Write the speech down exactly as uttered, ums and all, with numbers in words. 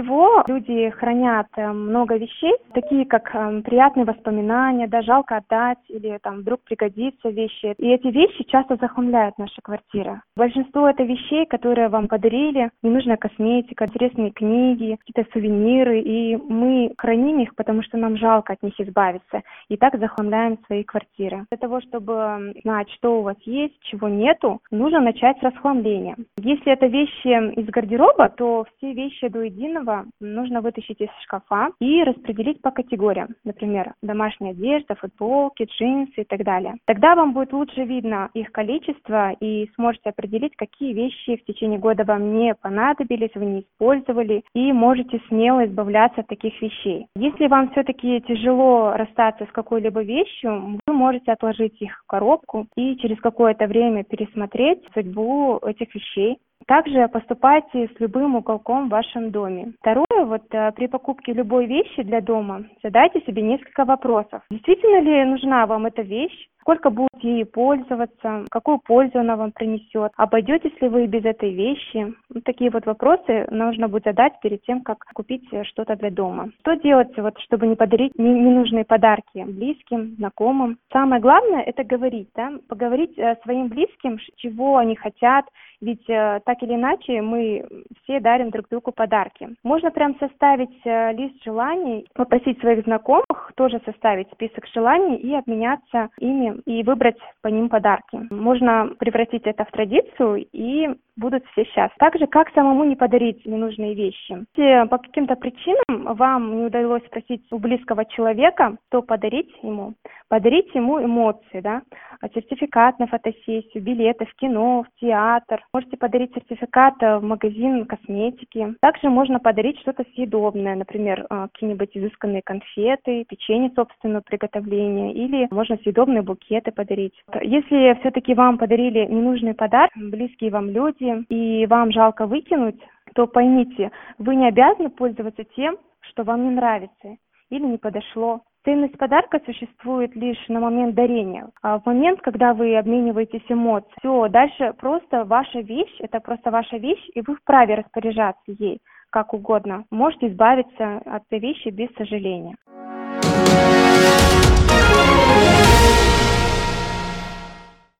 всего люди хранят э, много вещей, такие как э, приятные воспоминания, да, жалко отдать или там вдруг пригодится вещи. И эти вещи часто захламляют наши квартиры. Большинство это вещей, которые вам подарили, ненужная косметика, интересные книги, какие-то сувениры, и мы храним их, потому что нам жалко от них избавиться, и так захламляем свои квартиры. Для того, чтобы знать, что у вас есть, чего нету, нужно начать с расхламления. Если это вещи из гардероба, то все вещи до единого нужно вытащить из шкафа и распределить по категориям. Например, домашняя одежда, футболки, джинсы и так далее. Тогда вам будет лучше видно их количество и сможете определить, какие вещи в течение года вам не понадобились, вы не использовали, и можете смело избавляться от таких вещей. Если вам все-таки тяжело расстаться с какой-либо вещью, вы можете отложить их в коробку и через какое-то время пересмотреть судьбу этих вещей. Также поступайте с любым уголком в вашем доме. Второе, вот при покупке любой вещи для дома задайте себе несколько вопросов. Действительно ли нужна вам эта вещь? Сколько будете ей пользоваться? Какую пользу она вам принесет? Обойдетесь ли вы без этой вещи? Вот такие вот вопросы нужно будет задать перед тем, как купить что-то для дома. Что делать, вот, чтобы не подарить ненужные подарки близким, знакомым? Самое главное – это говорить, да? Поговорить своим близким, чего они хотят, ведь так или иначе мы все дарим друг другу подарки. Можно прям составить лист желаний, попросить своих знакомых тоже составить список желаний и обменяться ими и выбрать по ним подарки. Можно превратить это в традицию, и будут все счастливы. Также, как самому не подарить ненужные вещи. Если по каким-то причинам вам не удалось спросить у близкого человека, то подарить ему. Подарить ему эмоции, да, сертификат на фотосессию, билеты в кино, в театр. Можете подарить сертификат в магазин косметики. Также можно подарить что-то съедобное, например, какие-нибудь изысканные конфеты, печенье собственного приготовления, или можно съедобные букеты подарить. Если все-таки вам подарили ненужный подарок, близкие вам люди, и вам жалко выкинуть, то поймите, вы не обязаны пользоваться тем, что вам не нравится или не подошло. Ценность подарка существует лишь на момент дарения, а в момент, когда вы обмениваетесь эмоциями. Все, дальше просто ваша вещь, это просто ваша вещь, и вы вправе распоряжаться ей как угодно. Можете избавиться от этой вещи без сожаления.